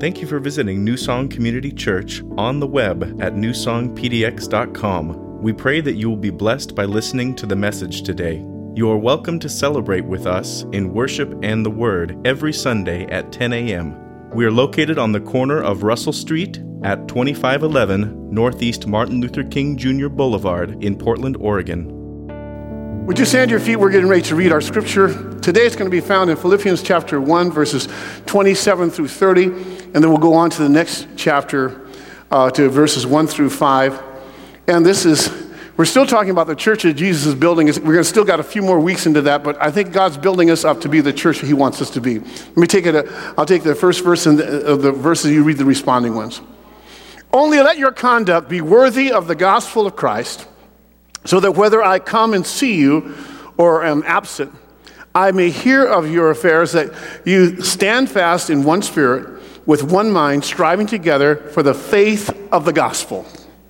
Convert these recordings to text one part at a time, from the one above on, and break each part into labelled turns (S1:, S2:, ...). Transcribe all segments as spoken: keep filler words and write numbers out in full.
S1: Thank you for visiting New Song Community Church on the web at new song p d x dot com. We pray that you will be blessed by listening to the message today. You are welcome to celebrate with us in worship and the Word every Sunday at ten a.m. We are located on the corner of Russell Street at twenty-five eleven Northeast Martin Luther King Junior Boulevard in Portland, Oregon.
S2: Would you stand to your feet? We're getting ready to read our scripture. Today it's going to be found in Philippians chapter one, verses twenty-seven through thirty, and then we'll go on to the next chapter, uh, to verses one through five. And this is, we're still talking about the church that Jesus is building. We're going to still got a few more weeks into that, but I think God's building us up to be the church that he wants us to be. Let me take it, a, I'll take the first verse and the, uh, the verses, you read the responding ones. Only let your conduct be worthy of the gospel of Christ, so that whether I come and see you or am absent, I may hear of your affairs, that you stand fast in one spirit, with one mind, striving together for the faith of the gospel.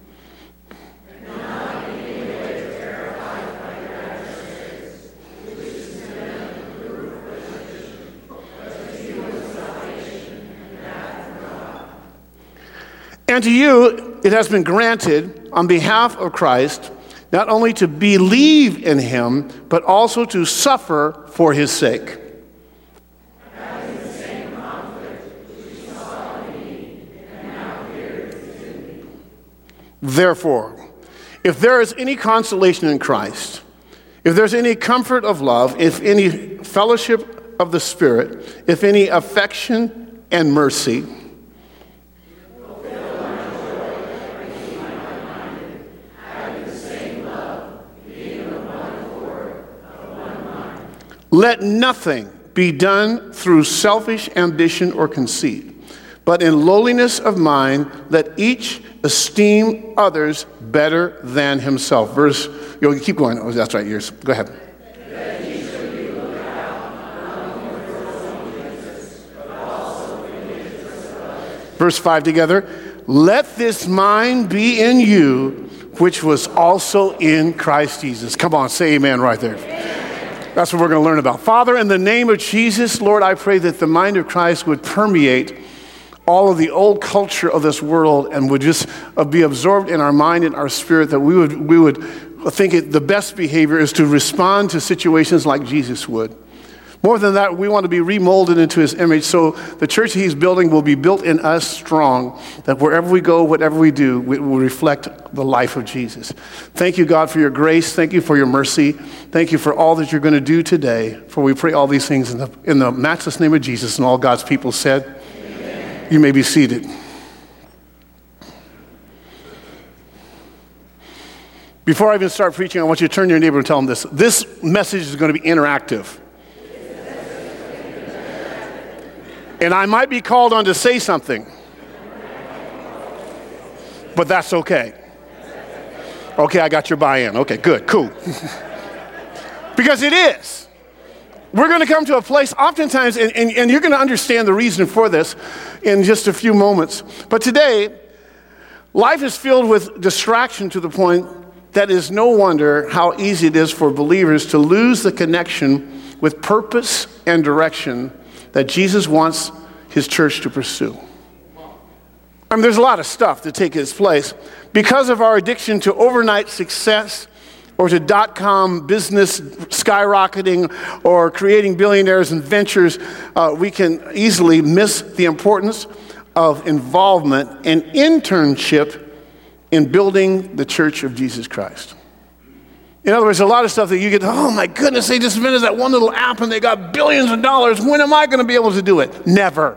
S2: And to you it has been granted on behalf of Christ, not only to believe in him, but also to suffer for his sake. Therefore, if there is any consolation in Christ, if there's any comfort of love, if any fellowship of the Spirit, if any affection and mercy, let nothing be done through selfish ambition or conceit, but in lowliness of mind, let each esteem others better than himself. Verse, you'll keep going. Oh, that's right, yours. Go ahead. Verse five together. Let this mind be in you, which was also in Christ Jesus. Come on, say amen right there. That's what we're going to learn about. Father, in the name of Jesus, Lord, I pray that the mind of Christ would permeate all of the old culture of this world and would just uh, be absorbed in our mind and our spirit, that we would we would think it, the best behavior is to respond to situations like Jesus would. More than that, we want to be remolded into his image, so the church he's building will be built in us strong, that wherever we go, whatever we do, we will reflect the life of Jesus. Thank you, God, for your grace. Thank you for your mercy. Thank you for all that you're going to do today, for we pray all these things in the, in the matchless name of Jesus, and all God's people said. Amen. You may be seated. Before I even start preaching, I want you to turn to your neighbor and tell them this. This message is going to be interactive. And I might be called on to say something, but that's okay. Okay, I got your buy-in. Okay, good, cool. Because it is. We're going to come to a place oftentimes, and, and, and you're going to understand the reason for this in just a few moments. But today, life is filled with distraction to the point that is no wonder how easy it is for believers to lose the connection with purpose and direction that Jesus wants his church to pursue. I mean, there's a lot of stuff to take its place. Because of our addiction to overnight success or to dot-com business skyrocketing or creating billionaires and ventures, uh, we can easily miss the importance of involvement and internship in building the church of Jesus Christ. In other words, a lot of stuff that you get, oh my goodness, they just invented that one little app and they got billions of dollars. When am I going to be able to do it? Never.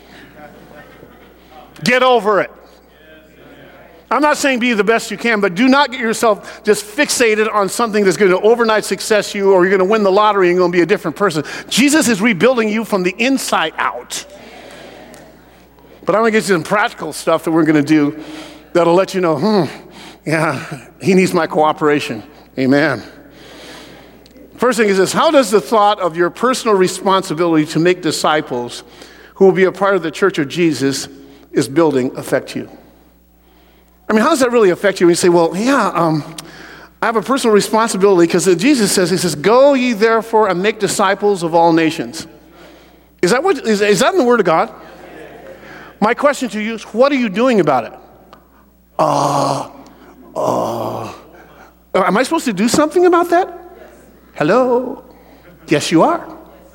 S2: Get over it. I'm not saying be the best you can, but do not get yourself just fixated on something that's going to overnight success you, or you're going to win the lottery and you're going to be a different person. Jesus is rebuilding you from the inside out. But I'm going to get you some practical stuff that we're going to do that'll let you know, hmm, yeah, he needs my cooperation. Amen. First thing is this: how does the thought of your personal responsibility to make disciples who will be a part of the church of Jesus is building affect you? I mean, how does that really affect you when you say, well, yeah, um, I have a personal responsibility, because Jesus says, he says, go ye therefore and make disciples of all nations. Is that what is, is that in the Word of God? My question to you is, what are you doing about it? Uh, uh, am I supposed to do something about that? Hello? Yes, you are.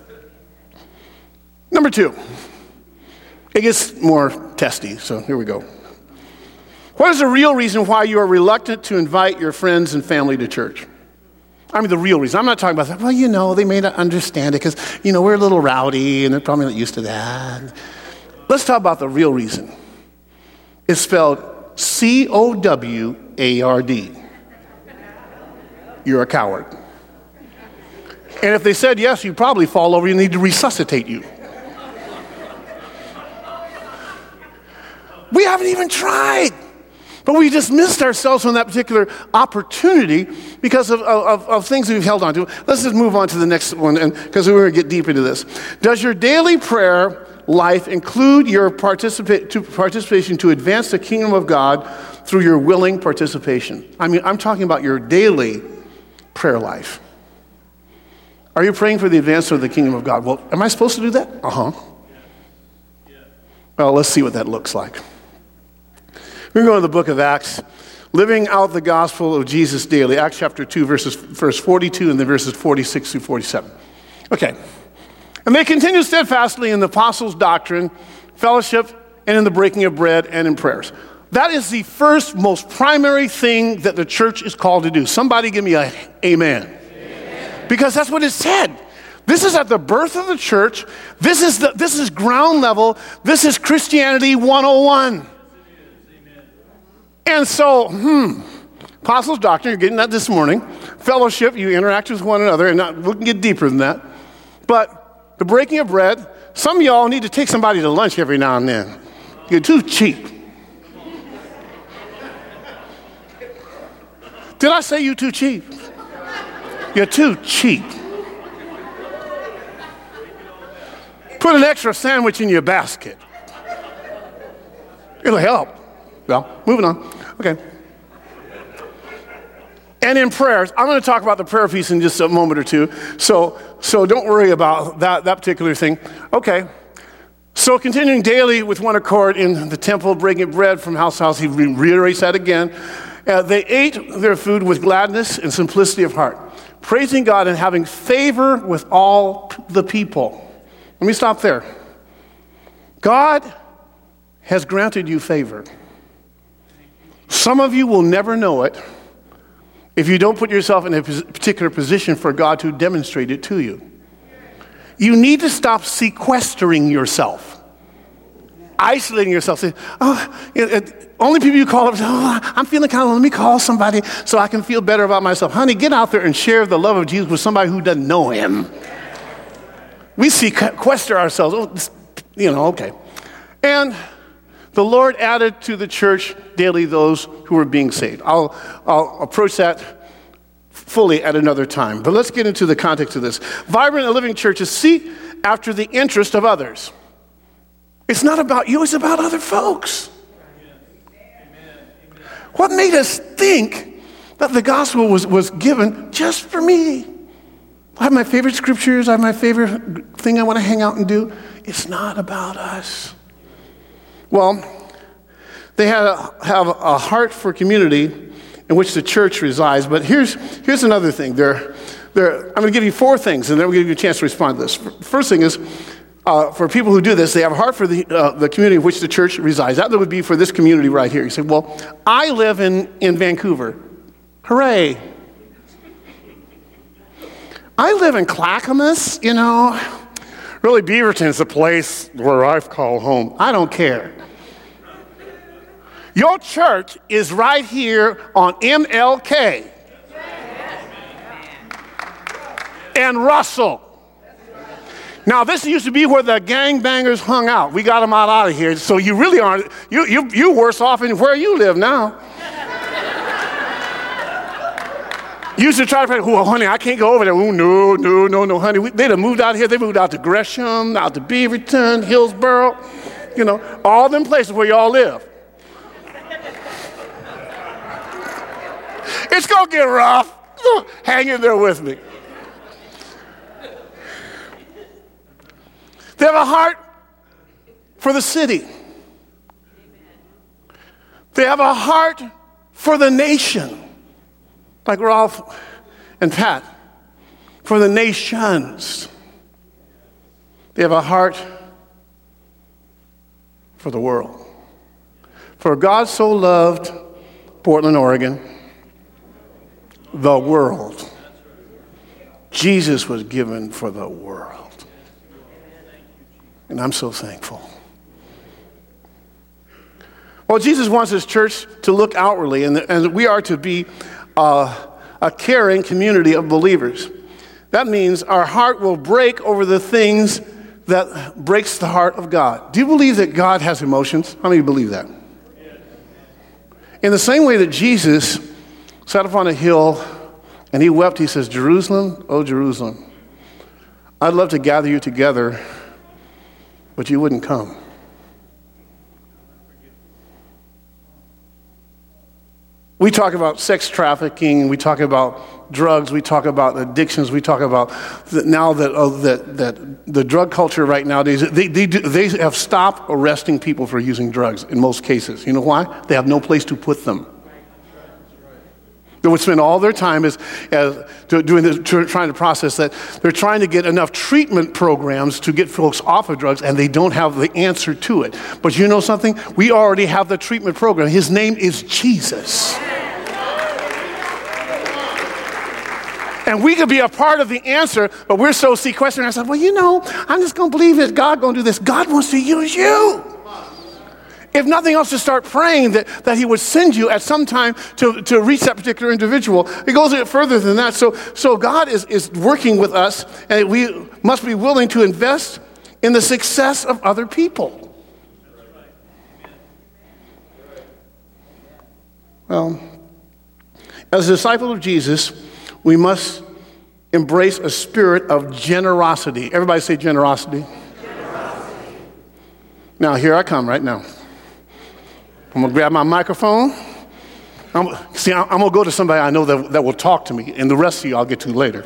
S2: Number two, it gets more testy, so here we go. What is the real reason why you are reluctant to invite your friends and family to church? I mean, the real reason. I'm not talking about that. Well, you know, they may not understand it because, you know, we're a little rowdy and they're probably not used to that. Let's talk about the real reason. It's spelled C O W A R D. You're a coward. And if they said yes, you'd probably fall over. You need to resuscitate you. We haven't even tried. But we just missed ourselves on that particular opportunity because of, of, of things we've held on to. Let's just move on to the next one, because we're going to get deep into this. Does your daily prayer life include your participa- to participation to advance the kingdom of God through your willing participation? I mean, I'm talking about your daily prayer life. Are you praying for the advancement of the kingdom of God? Well, am I supposed to do that? Uh-huh. Well, let's see what that looks like. We're going to the book of Acts, living out the gospel of Jesus daily. Acts chapter two, verses, verse forty-two, and then verses forty-six through forty-seven. Okay. And they continued steadfastly in the apostles' doctrine, fellowship, and in the breaking of bread, and in prayers. That is the first, most primary thing that the church is called to do. Somebody give me a amen. Amen. Because that's what it said. This is at the birth of the church. This is, the, this is ground level. This is Christianity one oh one. And so, hmm, apostles' doctrine, you're getting that this morning. Fellowship, you interact with one another, and not, we can get deeper than that. But the breaking of bread, some of y'all need to take somebody to lunch every now and then. You're too cheap. Did I say you too cheap? You're too cheap. Put an extra sandwich in your basket. It'll help. Well, moving on. Okay. And in prayers, I'm going to talk about the prayer piece in just a moment or two. So, so don't worry about that, that particular thing. Okay. So continuing daily with one accord in the temple, breaking bread from house to house, he reiterates that again. Uh, they ate their food with gladness and simplicity of heart, praising God and having favor with all the people. Let me stop there. God has granted you favor. Some of you will never know it if you don't put yourself in a particular position for God to demonstrate it to you. You need to stop sequestering yourself, isolating yourself, saying, oh, you know, only people you call up say, oh, I'm feeling kind of, let me call somebody so I can feel better about myself. Honey, get out there and share the love of Jesus with somebody who doesn't know him. We sequester ourselves, oh, you know, okay. And the Lord added to the church daily those who were being saved. I'll, I'll approach that fully at another time. But let's get into the context of this. Vibrant and living churches seek after the interest of others. It's not about you, it's about other folks. What made us think that the gospel was, was given just for me? I have my favorite scriptures, I have my favorite thing I want to hang out and do. It's not about us. Well, they had a, have a heart for community in which the church resides. But here's, here's another thing. They're, they're, I'm going to give you four things, and then we'll give you a chance to respond to this. First thing is, uh, for people who do this, they have a heart for the, uh, the community in which the church resides. That would be for this community right here. You say, well, I live in, in Vancouver. Hooray. I live in Clackamas, you know. Really, Beaverton's the place where I call home. I don't care. Your church is right here on M L K and Russell. Now, this used to be where the gangbangers hung out. We got them out, out of here. So you really aren't, you, you, you're worse off in where you live now. Used to try to say, oh, honey, I can't go over there. Oh, no, no, no, no, honey. We, they'd have moved out here. They moved out to Gresham, out to Beaverton, Hillsboro, you know, all them places where y'all live. It's going to get rough. Hang in there with me. They have a heart for the city. They have a heart for the nation, like Ralph and Pat, for the nations. They have a heart for the world. For God so loved Portland, Oregon, the world. Jesus was given for the world. And I'm so thankful. Well, Jesus wants his church to look outwardly, and, and we are to be uh, a caring community of believers. That means our heart will break over the things that breaks the heart of God. Do you believe that God has emotions? How many believe that? In the same way that Jesus sat up on a hill and he wept, he says, Jerusalem, oh Jerusalem, I'd love to gather you together, but you wouldn't come. We talk about sex trafficking, we talk about drugs, we talk about addictions, we talk about that now that, uh, that that the drug culture right nowadays, they, they, do, they have stopped arresting people for using drugs in most cases. You know why? They have no place to put them. They would spend all their time as, as to, doing this, to, trying to process that. They're trying to get enough treatment programs to get folks off of drugs, and they don't have the answer to it. But you know something? We already have the treatment program. His name is Jesus. And we could be a part of the answer, but we're so sequestered. I said, well, you know, I'm just going to believe that God going to do this. God wants to use you. If nothing else, to start praying that, that he would send you at some time to, to reach that particular individual. It goes a bit further than that. So, so God is, is working with us, and we must be willing to invest in the success of other people. Well, as a disciple of Jesus, we must embrace a spirit of generosity. Everybody say generosity. Generosity. Now, here I come right now. I'm going to grab my microphone. I'm, see, I'm going to go to somebody I know that, that will talk to me, and the rest of you I'll get to later.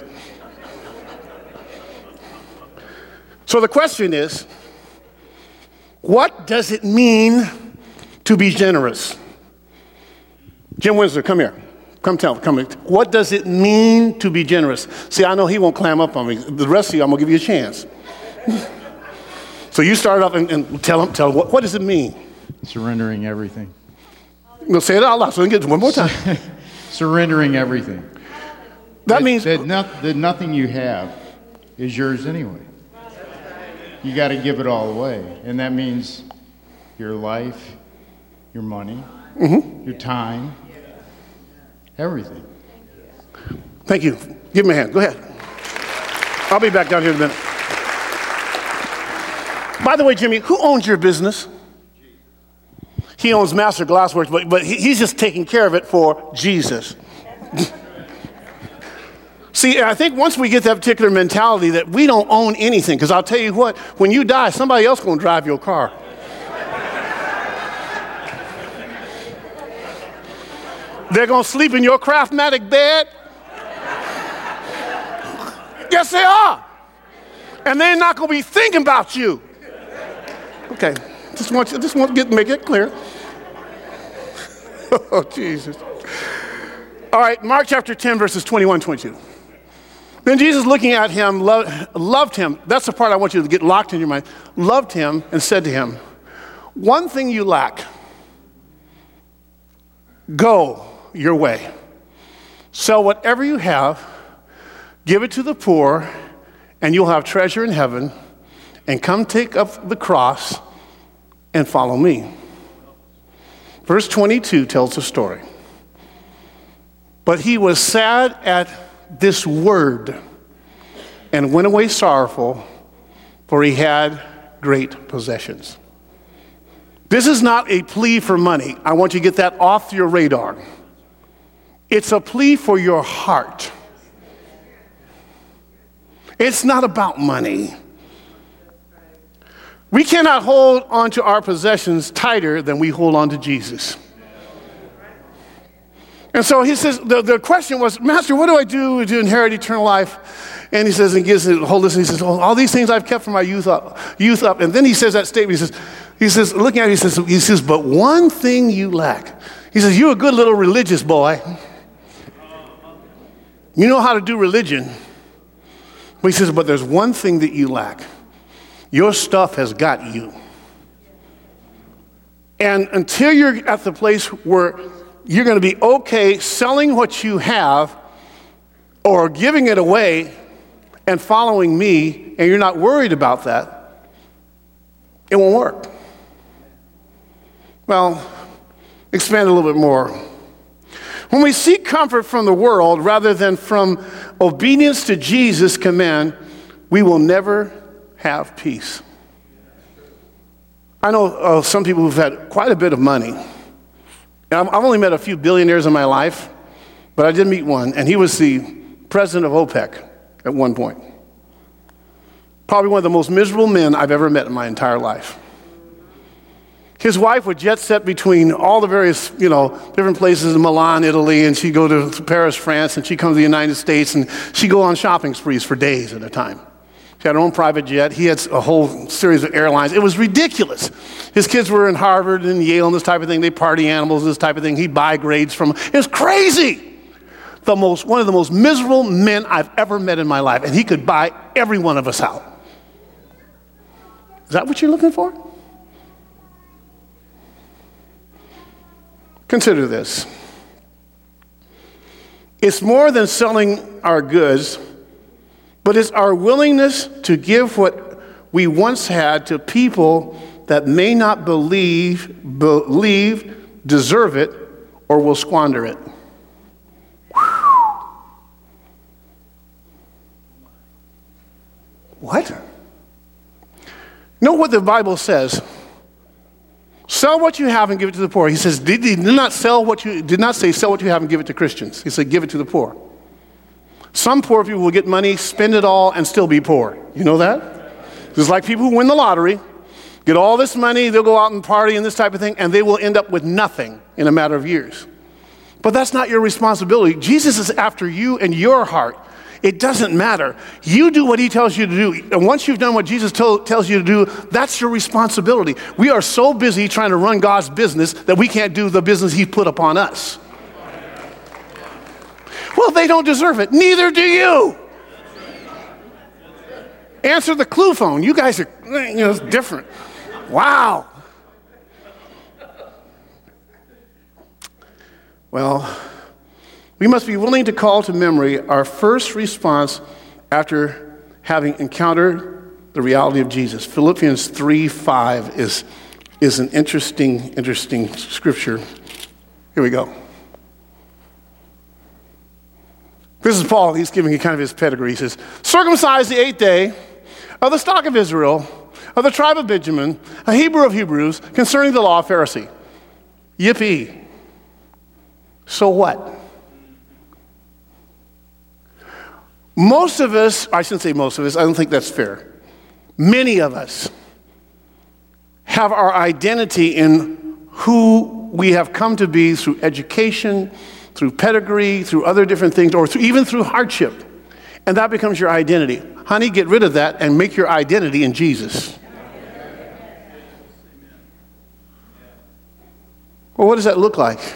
S2: So the question is, what does it mean to be generous? Jim Windsor, come here. Come tell, come here. What does it mean to be generous? See, I know he won't clam up on me. The rest of you, I'm going to give you a chance. So you start off and, and tell him, tell him, what, what does it mean?
S3: Surrendering everything.
S2: No, say it out loud so we can get it one more time.
S3: Surrendering everything.
S2: That,
S3: that
S2: means
S3: that, not, that nothing you have is yours anyway. You got to give it all away, and that means your life, your money, mm-hmm. your time, everything.
S2: Thank you. Give me a hand. Go ahead. I'll be back down here in a minute. By the way, Jimmy, who owns your business? He owns Master Glassworks, but, but he, he's just taking care of it for Jesus. See, I think once we get that particular mentality that we don't own anything, because I'll tell you what, when you die, somebody else is going to drive your car. They're going to sleep in your Craftmatic bed. Yes, they are. And they're not going to be thinking about you. Okay, just want you, just want to get make it clear. Oh, Jesus. All right, Mark chapter ten, verses twenty-one, twenty-two. Then Jesus, looking at him, lo- loved him. That's the part I want you to get locked in your mind. Loved him and said to him, one thing you lack. Go your way. Sell whatever you have, give it to the poor, and you'll have treasure in heaven, and come take up the cross and follow me. Verse twenty-two tells the story. But he was sad at this word and went away sorrowful, for he had great possessions. This is not a plea for money. I want you to get that off your radar. It's a plea for your heart. It's not about money. We cannot hold on to our possessions tighter than we hold on to Jesus. And so he says, the, the question was, Master, what do I do to inherit eternal life? And he says, and gives the whole list, and he says, oh, all these things I've kept from my youth up, youth up. And then he says that statement, he says, he says, looking at it, he says, he says, but one thing you lack. He says, you're a good little religious boy. You know how to do religion. But he says, but there's one thing that you lack. Your stuff has got you. And until you're at the place where you're going to be okay selling what you have or giving it away and following me, and you're not worried about that, it won't work. Well, expand a little bit more. When we seek comfort from the world rather than from obedience to Jesus' command, we will never have peace. I know uh, some people who've had quite a bit of money. And I've only met a few billionaires in my life, but I did meet one, and he was the president of OPEC at one point. Probably one of the most miserable men I've ever met in my entire life. His wife would jet set between all the various, you know, different places in Milan, Italy, and she'd go to Paris, France, and she'd come to the United States, and she'd go on shopping sprees for days at a time. She had her own private jet. He had a whole series of airlines. It was ridiculous. His kids were in Harvard and Yale and this type of thing. They party animals, this type of thing. He'd buy grades from them. It was crazy. The most, one of the most miserable men I've ever met in my life, and he could buy every one of us out. Is that what you're looking for? Consider this. It's more than selling our goods, but it's our willingness to give what we once had to people that may not believe, believe, deserve it, or will squander it. What? Know what the Bible says. Sell what you have and give it to the poor. He says, did, did not sell what you did not say sell what you have and give it to Christians. He said, give it to the poor. Some poor people will get money, spend it all, and still be poor. You know that? It's like people who win the lottery, get all this money, they'll go out and party and this type of thing, and they will end up with nothing in a matter of years. But that's not your responsibility. Jesus is after you and your heart. It doesn't matter. You do what he tells you to do. And once you've done what Jesus told, tells you to do, that's your responsibility. We are so busy trying to run God's business that we can't do the business he put upon us. Well, they don't deserve it. Neither do you. Answer the clue phone. You guys are, you know, it's different. Wow. Well, we must be willing to call to memory our first response after having encountered the reality of Jesus. Philippians three five is, is an interesting, interesting scripture. Here we go. This is Paul. He's giving you kind of his pedigree. He says, circumcised the eighth day of the stock of Israel, of the tribe of Benjamin, a Hebrew of Hebrews, concerning the law of Pharisee. Yippee. So what? Most of us, I shouldn't say most of us, I don't think that's fair. Many of us have our identity in who we have come to be through education, through pedigree, through other different things, or through, even through hardship. And that becomes your identity. Honey, get rid of that and make your identity in Jesus. Well, what does that look like?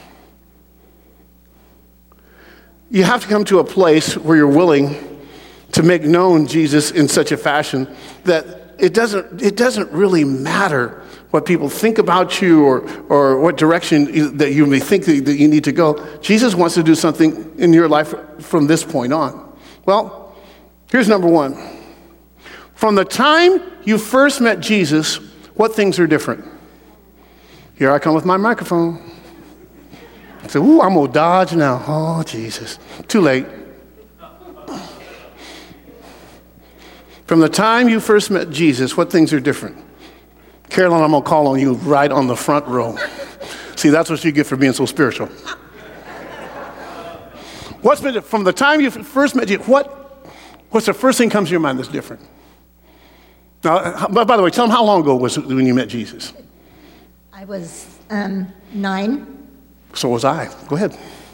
S2: You have to come to a place where you're willing to make known Jesus in such a fashion that it doesn't, it doesn't really matter what people think about you or, or what direction that you may think that you need to go. Jesus wants to do something in your life from this point on. Well, here's number one. From the time you first met Jesus, what things are different? Here I come with my microphone. I said, ooh, I'm going to dodge now. Oh, Jesus. Too late. From the time you first met Jesus, what things are different? Carolyn, I'm going to call on you right on the front row. See, that's what you get for being so spiritual. What's been, from the time you first met Jesus, what, what's the first thing that comes to your mind that's different? Now, by, by the way, tell them how long ago was it when you met Jesus?
S4: I was um, nine.
S2: So was I. Go ahead.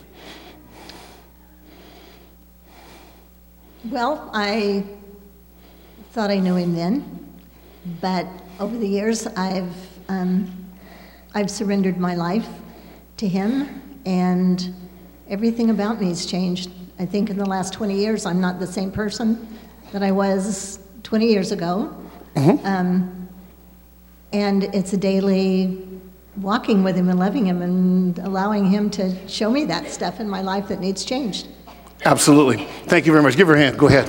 S4: Well, I thought I knew him then, but over the years, I've um, I've surrendered my life to him, and everything about me has changed. I think in the last twenty years, I'm not the same person that I was twenty years ago. Mm-hmm. Um, and it's a daily walking with him and loving him and allowing him to show me that stuff in my life that needs changed.
S2: Absolutely. Thank you very much. Give her a hand. Go ahead.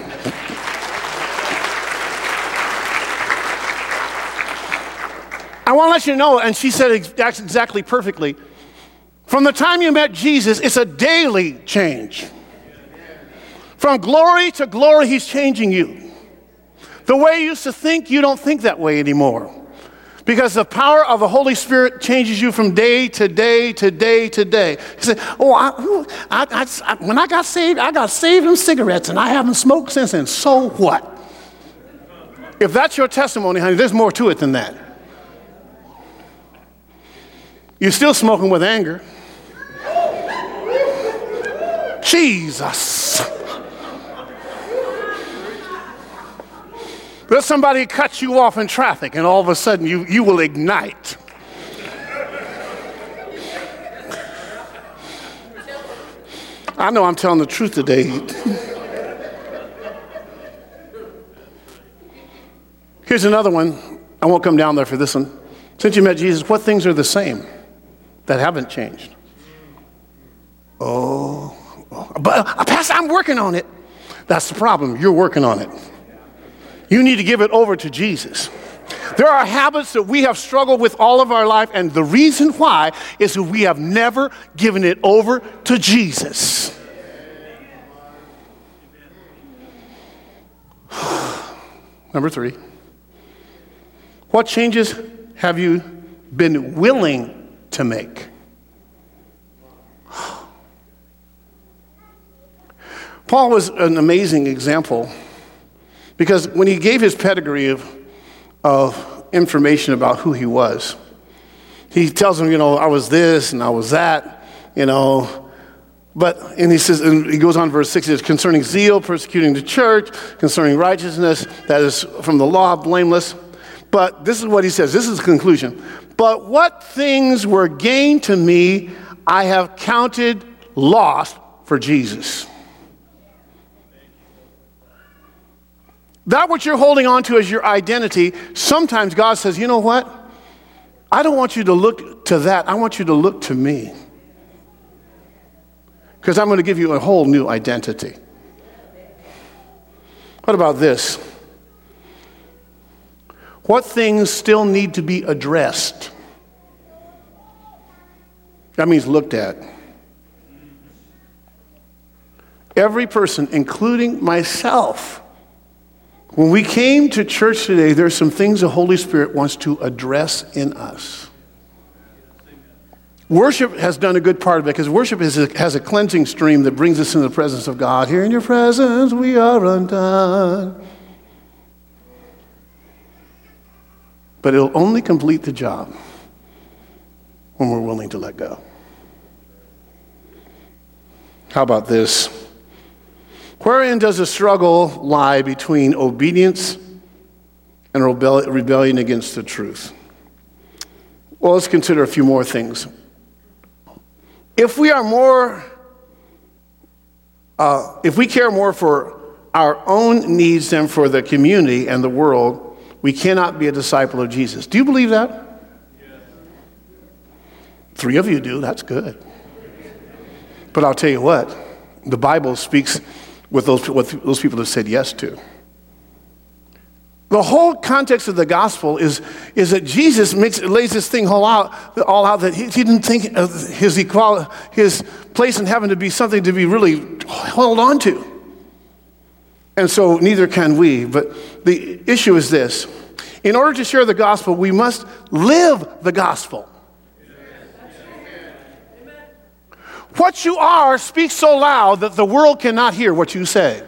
S2: I want to let you know, and she said it exactly perfectly, from the time you met Jesus, it's a daily change. From glory to glory, he's changing you. The way you used to think, you don't think that way anymore. Because the power of the Holy Spirit changes you from day to day to day to day. You say, oh, I, I, I, when I got saved, I got saved from cigarettes, and I haven't smoked since then. So what? If that's your testimony, honey, there's more to it than that. You're still smoking with anger. Jesus. Let somebody cut you off in traffic, and all of a sudden you, you will ignite. I know I'm telling the truth today. Here's another one. I won't come down there for this one. Since you met Jesus, what things are the same that haven't changed? Oh, oh. But uh, Pastor, I'm working on it. That's the problem. You're working on it. You need to give it over to Jesus. There are habits that we have struggled with all of our life, and the reason why is that we have never given it over to Jesus. Number three. What changes have you been willing to make? Paul was an amazing example, because when he gave his pedigree of, of information about who he was, he tells them, you know, I was this and I was that, you know. But, and he says, and he goes on, verse six, he says, concerning zeal, persecuting the church, concerning righteousness, that is from the law, blameless. But this is what he says, this is the conclusion. But what things were gained to me, I have counted lost for Jesus. That what you're holding on to as your identity, sometimes God says, you know what? I don't want you to look to that. I want you to look to me. Because I'm going to give you a whole new identity. What about this? What things still need to be addressed? That means looked at. Every person, including myself, when we came to church today, there's some things the Holy Spirit wants to address in us. Worship has done a good part of it, because worship is a, has a cleansing stream that brings us into the presence of God. Here in your presence we are undone. But it'll only complete the job when we're willing to let go. How about this? Wherein does the struggle lie between obedience and rebell- rebellion against the truth? Well, let's consider a few more things. If we are more, uh, if we care more for our own needs than for the community and the world, we cannot be a disciple of Jesus. Do you believe that? Yes. Three of you do. That's good. But I'll tell you what, the Bible speaks with those, with those people that said yes to. The whole context of the gospel is, is that Jesus makes, lays this thing all out, all out that he, he didn't think of his equality, his place in heaven to be something to be really held on to. And so neither can we. But the issue is this. In order to share the gospel, we must live the gospel. What you are speaks so loud that the world cannot hear what you say.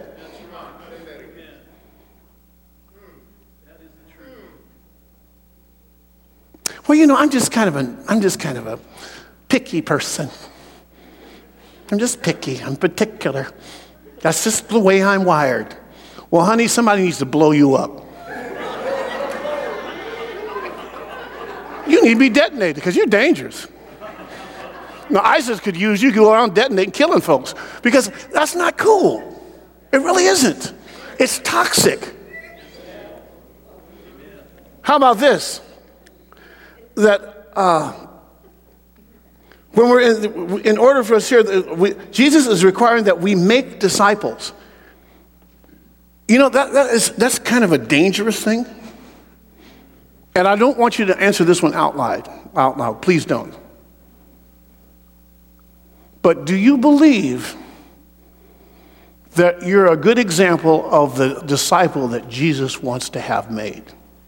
S2: Well, you know, I'm just kind of a, I'm just kind of a picky person. I'm just picky. I'm particular. That's just the way I'm wired. Well, honey, somebody needs to blow you up. You need to be detonated because you're dangerous. Now, ISIS could use you, go around detonating, killing folks, because that's not cool. It really isn't. It's toxic. How about this? That uh, when we're in, in order for us here, we, Jesus is requiring that we make disciples. You know, that, that is, that's kind of a dangerous thing. And I don't want you to answer this one out loud. Out loud. Please don't. But do you believe that you're a good example of the disciple that Jesus wants to have made?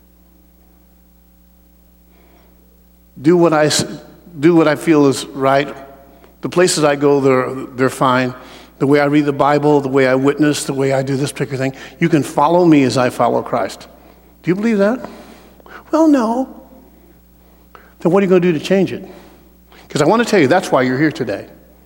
S2: Do what I, do what I feel is right. The places I go, they're, they're fine. The way I read the Bible, the way I witness, the way I do this particular thing. You can follow me as I follow Christ. Do you believe that? Well, no. Then what are you going to do to change it? Because I want to tell you, that's why you're here today.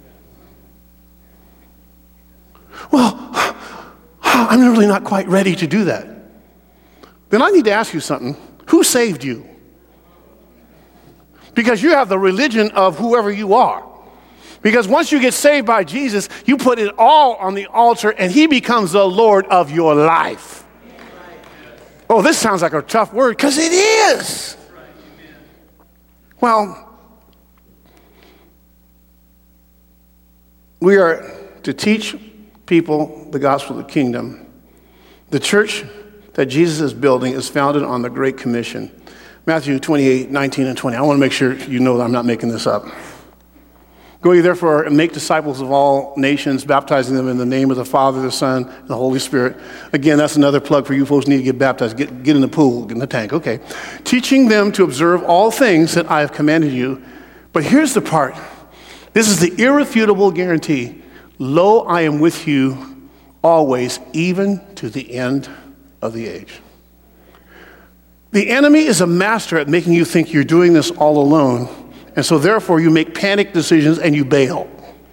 S2: Well, I'm really not quite ready to do that. Then I need to ask you something. Who saved you? Because you have the religion of whoever you are. Because once you get saved by Jesus, you put it all on the altar and he becomes the Lord of your life. Oh, this sounds like a tough word, because it is. Well, we are to teach people the gospel of the kingdom. The church that Jesus is building is founded on the Great Commission. Matthew twenty-eight, nineteen, and twenty. I want to make sure you know that I'm not making this up. Go ye therefore and make disciples of all nations, baptizing them in the name of the Father, the Son, and the Holy Spirit. Again, that's another plug for you folks who need to get baptized. Get, get in the pool, get in the tank. Okay. Teaching them to observe all things that I have commanded you. But here's the part. This is the irrefutable guarantee. Lo, I am with you always, even to the end of the age. The enemy is a master at making you think you're doing this all alone. And so therefore you make panic decisions and you bail.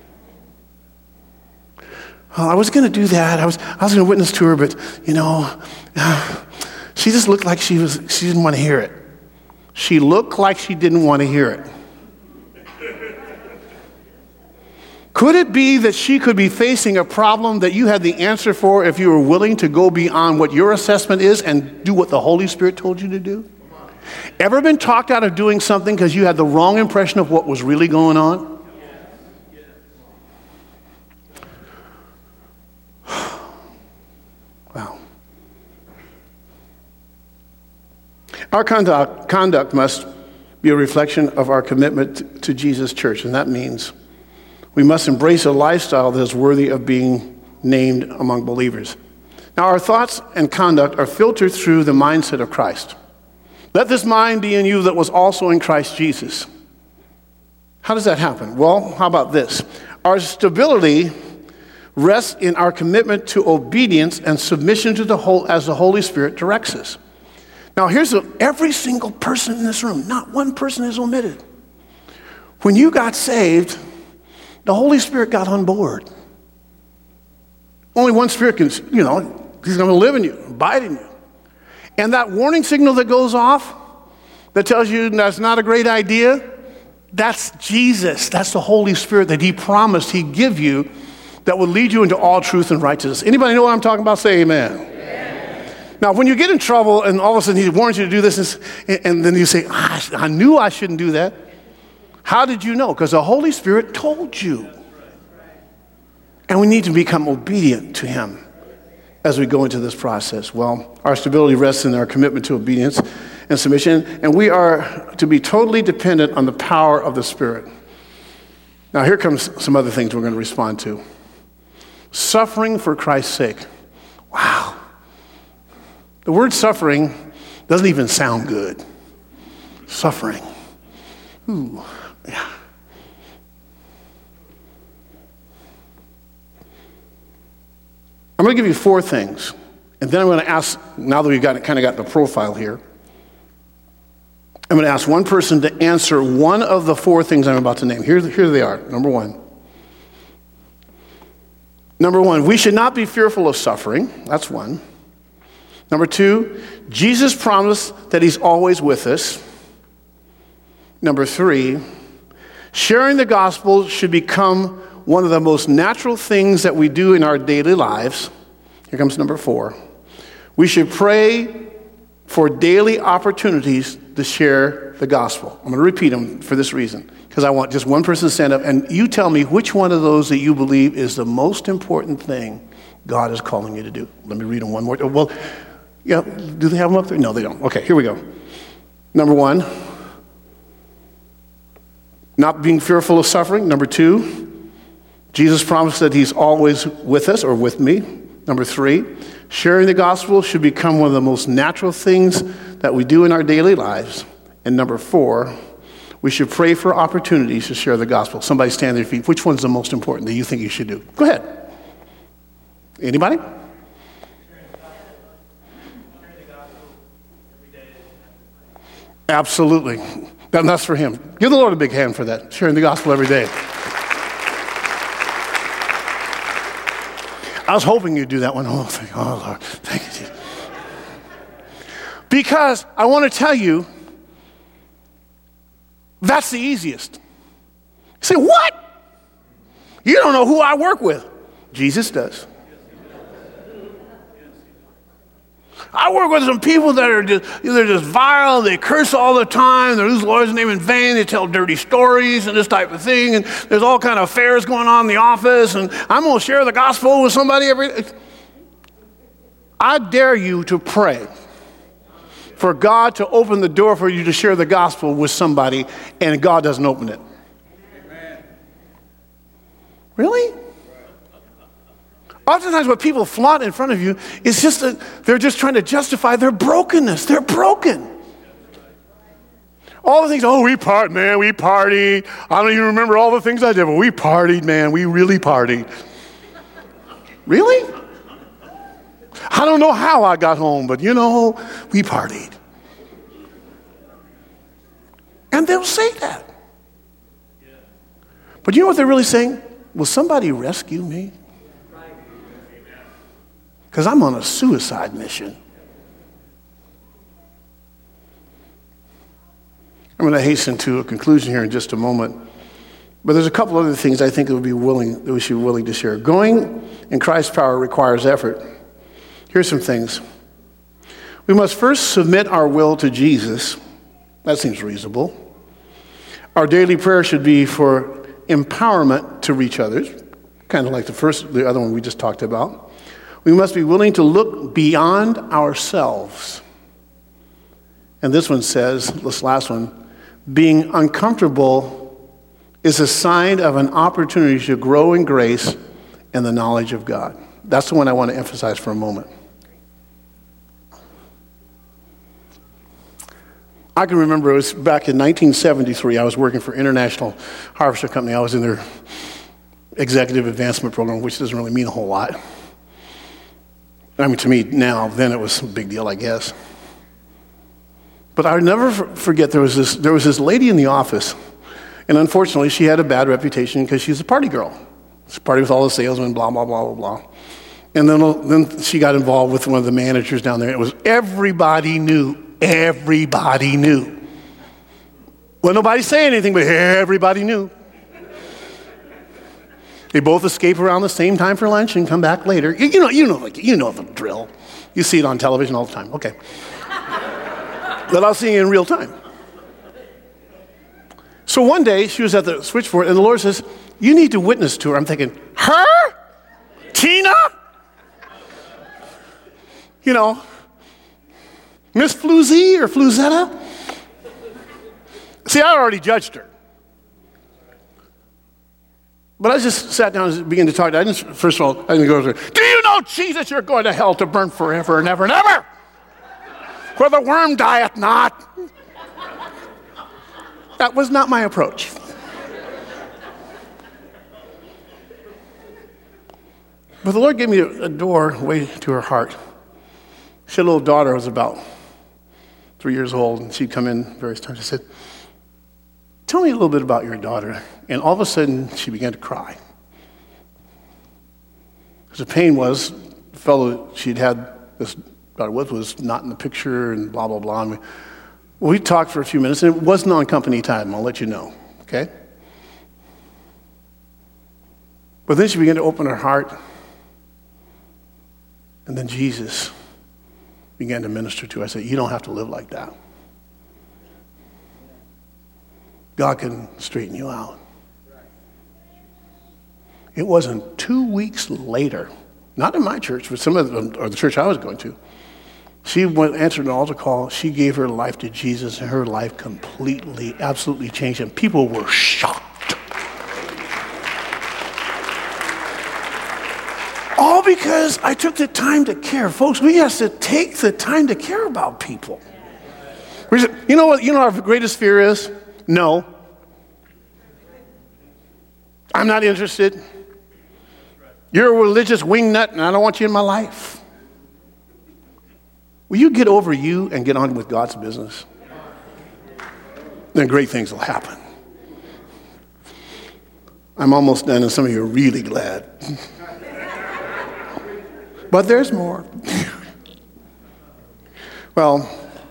S2: Oh, I was going to do that. I was I was going to witness to her, but you know, she just looked like she was she didn't want to hear it. She looked like she didn't want to hear it. Could it be that she could be facing a problem that you had the answer for if you were willing to go beyond what your assessment is and do what the Holy Spirit told you to do? Ever been talked out of doing something because you had the wrong impression of what was really going on? Wow. Our conduct, conduct must be a reflection of our commitment to Jesus' church, and that means we must embrace a lifestyle that is worthy of being named among believers. Now, our thoughts and conduct are filtered through the mindset of Christ. Let this mind be in you that was also in Christ Jesus. How does that happen? Well, how about this? Our stability rests in our commitment to obedience and submission to the whole as the Holy Spirit directs us. Now, here's a, every single person in this room, not one person is omitted. When you got saved, the Holy Spirit got on board. Only one Spirit can, you know, he's going to live in you, abide in you. And that warning signal that goes off that tells you that's not a great idea, that's Jesus. That's the Holy Spirit that he promised he'd give you that will lead you into all truth and righteousness. Anybody know what I'm talking about? Say amen. Amen. Now, when you get in trouble and all of a sudden he warns you to do this, and, and then you say, ah, I knew I shouldn't do that. How did you know? Because the Holy Spirit told you. And we need to become obedient to him as we go into this process. Well, our stability rests in our commitment to obedience and submission, and we are to be totally dependent on the power of the Spirit. Now, here comes some other things we're going to respond to. Suffering for Christ's sake. Wow. The word suffering doesn't even sound good. Suffering. Ooh, yeah. I'm going to give you four things, and then I'm going to ask, now that we've got kind of got the profile here, I'm going to ask one person to answer one of the four things I'm about to name. Here, here they are. Number one. Number one, we should not be fearful of suffering. That's one. Number two, Jesus promised that he's always with us. Number three, Sharing the gospel should become one of the most natural things that we do in our daily lives. Here comes number four. We should pray for daily opportunities to share the gospel. I'm going to repeat them for this reason, because I want just one person to stand up, and you tell me which one of those that you believe is the most important thing God is calling you to do. Let me read them one more time. Well, yeah, do they have them up there? No, they don't. Okay, here we go. Number one, not being fearful of suffering. Number two, Jesus promised that he's always with us or with me. Number three, sharing the gospel should become one of the most natural things that we do in our daily lives. And number four, we should pray for opportunities to share the gospel. Somebody stand on their feet. Which one's the most important that you think you should do? Go ahead. Anybody? Absolutely. That, that's for him. Give the Lord a big hand for that, sharing the gospel every day. I was hoping you'd do that one. Oh, thank, oh Lord. Thank you, Jesus. Because I want to tell you, that's the easiest. You say, what? You don't know who I work with. Jesus does. I work with some people that are just, they're just vile, they curse all the time, they use the Lord's name in vain, they tell dirty stories and this type of thing, and there's all kind of affairs going on in the office, and I'm going to share the gospel with somebody every... I dare you to pray for God to open the door for you to share the gospel with somebody, and God doesn't open it. Amen. Really? Oftentimes what people flaunt in front of you is just that they're just trying to justify their brokenness. They're broken. All the things, oh, we partied, man, we partied. I don't even remember all the things I did, but we partied, man, we really partied. Really? I don't know how I got home, but you know, we partied. And they'll say that. But you know what they're really saying? Will somebody rescue me? Because I'm on a suicide mission. I'm going to hasten to a conclusion here in just a moment. But there's a couple other things I think that would be willing, that we should be willing to share. Going in Christ's power requires effort. Here's some things. We must first submit our will to Jesus. That seems reasonable. Our daily prayer should be for empowerment to reach others, kind of like the first, the other one we just talked about. We must be willing to look beyond ourselves. And this one says, this last one, being uncomfortable is a sign of an opportunity to grow in grace and the knowledge of God. That's the one I want to emphasize for a moment. I can remember it was back in nineteen seventy-three. I was working for International Harvester Company. I was in their executive advancement program, which doesn't really mean a whole lot. I mean, to me now, then it was a big deal, I guess. But I'll never forget, there was this there was this lady in the office, and unfortunately, she had a bad reputation because she's a party girl. She partied with all the salesmen, blah, blah, blah, blah, blah. And then, then she got involved with one of the managers down there. It was everybody knew. Everybody knew. Well, nobody saying anything, but everybody knew. They both escape around the same time for lunch and come back later. You, you know, you know, like, you know the drill. You see it on television all the time. Okay. But I'll see you in real time. So one day, she was at the switchboard, and the Lord says, you need to witness to her. I'm thinking, her? Tina? You know, Miss Floozy or Floozetta? See, I already judged her. But I just sat down and began to talk to her. I didn't, first of all, I didn't go to her, do you know, Jesus, you're going to hell to burn forever and ever and ever? Where the worm dieth not. That was not my approach. But the Lord gave me a, a doorway to her heart. She had a little daughter who was about three years old, and she'd come in various times. I said, tell me a little bit about your daughter. And all of a sudden, she began to cry. Because the pain was, the fellow she'd had this daughter with was not in the picture, and blah, blah, blah. And we, we talked for a few minutes, and it wasn't on company time, I'll let you know, okay? But then she began to open her heart. And then Jesus began to minister to her. I said, you don't have to live like that. God can straighten you out. It wasn't two weeks later, not in my church, but some of them, or the church I was going to, she went, answered an altar call. She gave her life to Jesus, and her life completely, absolutely changed. And people were shocked. All because I took the time to care. Folks, we have to take the time to care about people. You know what, you know what our greatest fear is? No. I'm not interested. You're a religious wingnut, and I don't want you in my life. Will you get over you and get on with God's business? Then great things will happen. I'm almost done, and some of you are really glad. But there's more. Well,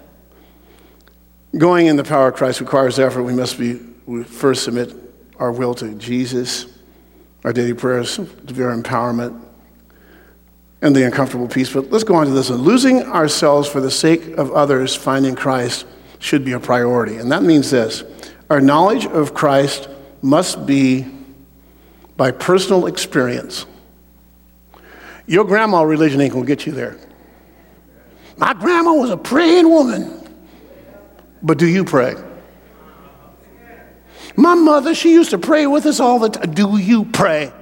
S2: going in the power of Christ requires effort. We must be we first submit our will to Jesus, our daily prayers, to our empowerment, and the uncomfortable peace. But let's go on to this one. Losing ourselves for the sake of others, finding Christ should be a priority. And that means this. Our knowledge of Christ must be by personal experience. Your grandma religion ain't going to get you there. My grandma was a praying woman. But do you pray? My mother, she used to pray with us all the time. Do you pray?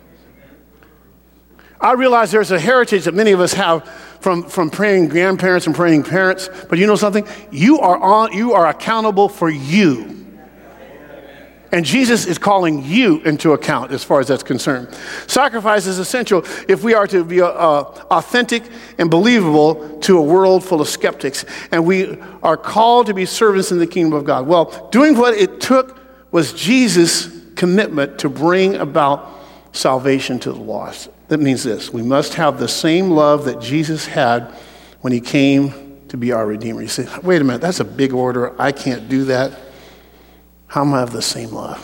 S2: I realize there's a heritage that many of us have from, from praying grandparents and praying parents. But you know something? You are on, you are accountable for you. And Jesus is calling you into account as far as that's concerned. Sacrifice is essential if we are to be uh, authentic and believable to a world full of skeptics. And we are called to be servants in the kingdom of God. Well, doing what it took was Jesus' commitment to bring about salvation to the lost. That means this. We must have the same love that Jesus had when he came to be our Redeemer. You say, wait a minute, that's a big order. I can't do that. How am I of the same love?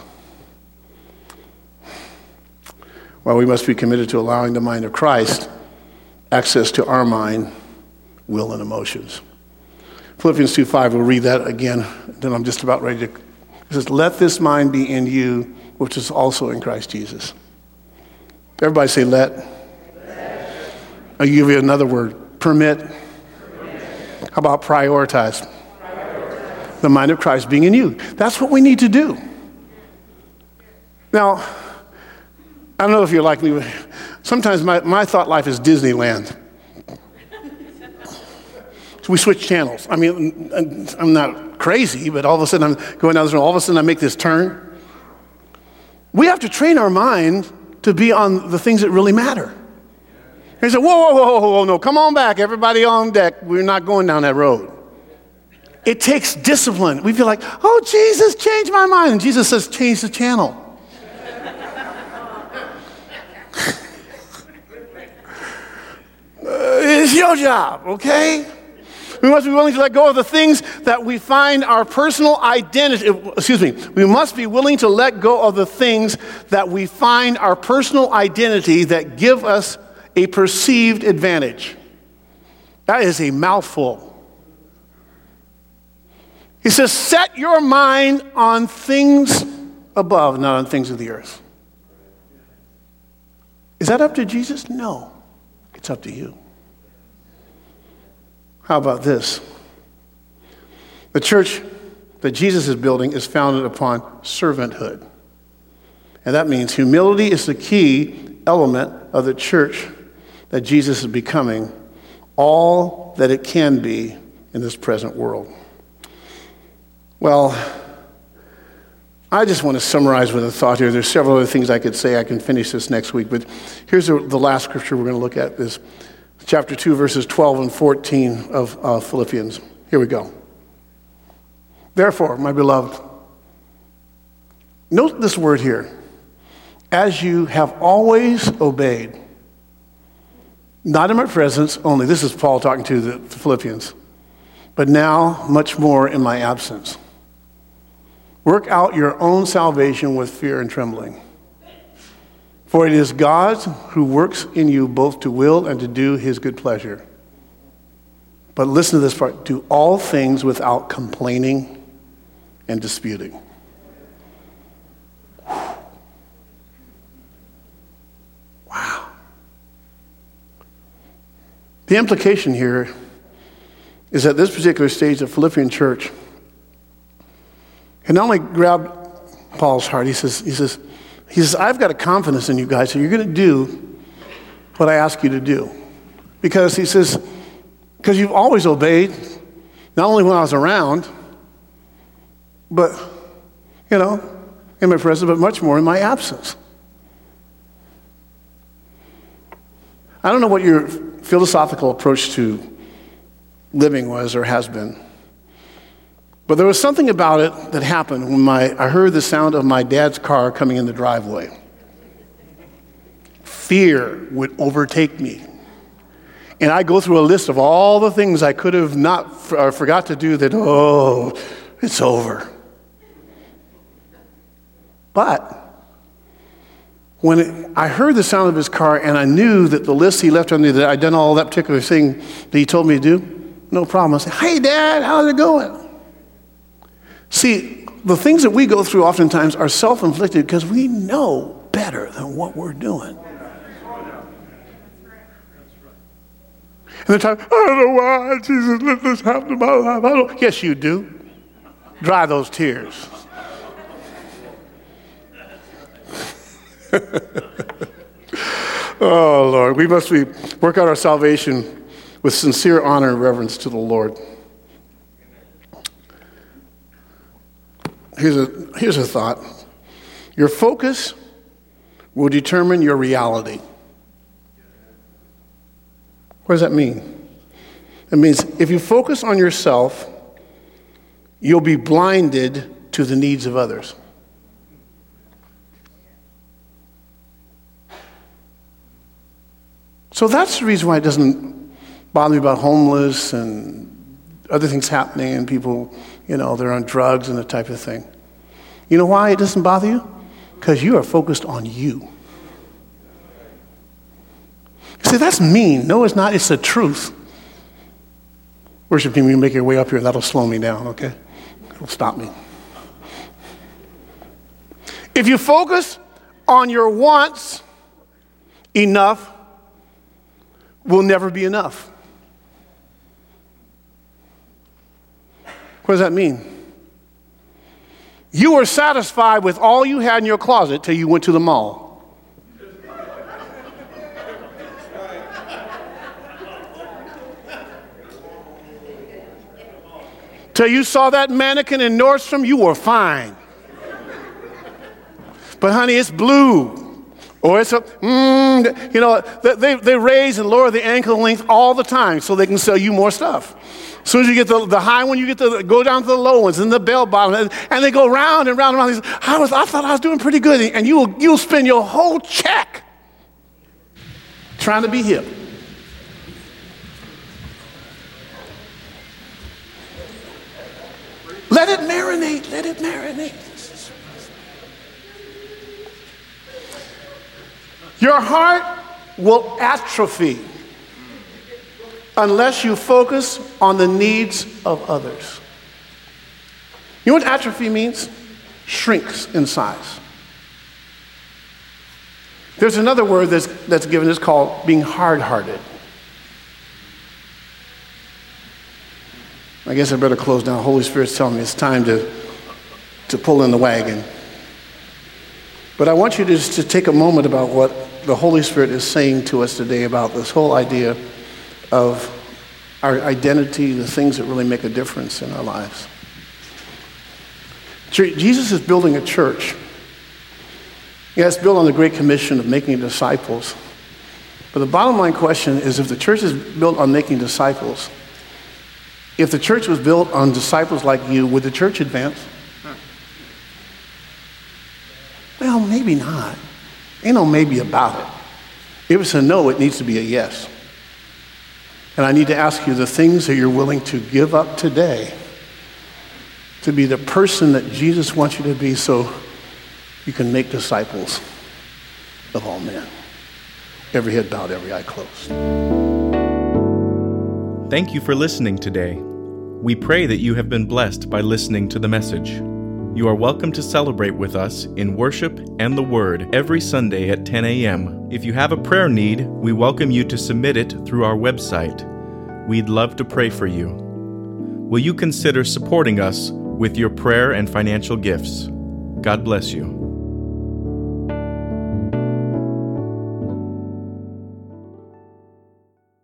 S2: Well, we must be committed to allowing the mind of Christ access to our mind, will, and emotions. Philippians two five, we'll read that again. Then I'm just about ready to. It says, let this mind be in you, which is also in Christ Jesus. Everybody say let. let. I'll give you another word, permit. permit. How about prioritize? The mind of Christ being in you. That's what we need to do. Now, I don't know if you're like me, but sometimes my, my thought life is Disneyland. So we switch channels. I mean, I'm not crazy, but all of a sudden I'm going down this road. All of a sudden I make this turn. We have to train our mind to be on the things that really matter. He said, whoa, whoa, whoa, whoa, whoa, no, come on back. Everybody on deck. We're not going down that road. It takes discipline. We feel like, oh, Jesus, change my mind. And Jesus says, change the channel. uh, it's your job, okay? We must be willing to let go of the things that we find our personal identity. Excuse me. We must be willing to let go of the things that we find our personal identity that give us a perceived advantage. That is a mouthful. He says, set your mind on things above, not on things of the earth. Is that up to Jesus? No. It's up to you. How about this? The church that Jesus is building is founded upon servanthood. And that means humility is the key element of the church that Jesus is becoming, all that it can be in this present world. Well, I just want to summarize with a thought here. There's several other things I could say. I can finish this next week. But here's the, the last scripture we're going to look at, is chapter two, verses twelve and fourteen of uh, Philippians. Here we go. Therefore, my beloved, note this word here. As you have always obeyed, not in my presence only. This is Paul talking to the Philippians. But now, much more in my absence. Work out your own salvation with fear and trembling. For it is God who works in you both to will and to do his good pleasure. But listen to this part. Do all things without complaining and disputing. Wow. The implication here is that this particular stage of Philippian church, and not only grabbed Paul's heart, he says, he says, he says, I've got a confidence in you guys, so you're going to do what I ask you to do. Because he says, because you've always obeyed, not only when I was around, but, you know, in my presence, but much more in my absence. I don't know what your philosophical approach to living was or has been, but there was something about it that happened when my I heard the sound of my dad's car coming in the driveway. Fear would overtake me. And I go through a list of all the things I could have not or forgot to do that, oh, it's over. But when it, I heard the sound of his car and I knew that the list he left on me, that I'd done all that particular thing that he told me to do, no problem. I said, hey, Dad, how's it going? See, the things that we go through oftentimes are self-inflicted because we know better than what we're doing. And the time, I don't know why Jesus let this happen to my life. I don't. Yes, you do. Dry those tears. Oh, Lord, we must be, work out our salvation with sincere honor and reverence to the Lord. Here's a, here's a thought. Your focus will determine your reality. What does that mean? It means if you focus on yourself, you'll be blinded to the needs of others. So that's the reason why it doesn't bother me about homeless and other things happening and people, you know, they're on drugs and that type of thing. You know why it doesn't bother you? Because you are focused on you. See, that's mean. No, it's not. It's the truth. Worship team, you can make your way up here. That'll slow me down, okay? It'll stop me. If you focus on your wants, enough will never be enough. What does that mean? You were satisfied with all you had in your closet till you went to the mall. Till you saw that mannequin in Nordstrom, you were fine. But honey, it's blue. Or it's a, mm, you know, they, they raise and lower the ankle length all the time so they can sell you more stuff. As soon as you get the, the high one, you get to go down to the low ones and the bell bottom, and, and they go round and round and round. I, was, I thought I was doing pretty good. And you'll, you'll spend your whole check trying to be hip. Let it marinate, let it marinate. Your heart will atrophy unless you focus on the needs of others. You know what atrophy means? Shrinks in size. There's another word that's, that's given, it's called being hard-hearted. I guess I better close down. Holy Spirit's telling me it's time to, to pull in the wagon. But I want you to just to take a moment about what the Holy Spirit is saying to us today about this whole idea of our identity, the things that really make a difference in our lives. Jesus is building a church. Yeah, it's built on the Great Commission of making disciples. But the bottom line question is, if the church is built on making disciples, if the church was built on disciples like you, would the church advance? Well, maybe not. Ain't no maybe about it. If it's a no, it needs to be a yes. And I need to ask you the things that you're willing to give up today to be the person that Jesus wants you to be so you can make disciples of all men. Every head bowed, every eye closed.
S1: Thank you for listening today. We pray that you have been blessed by listening to the message. You are welcome to celebrate with us in worship and the Word every Sunday at ten a.m. If you have a prayer need, we welcome you to submit it through our website. We'd love to pray for you. Will you consider supporting us with your prayer and financial gifts? God bless you.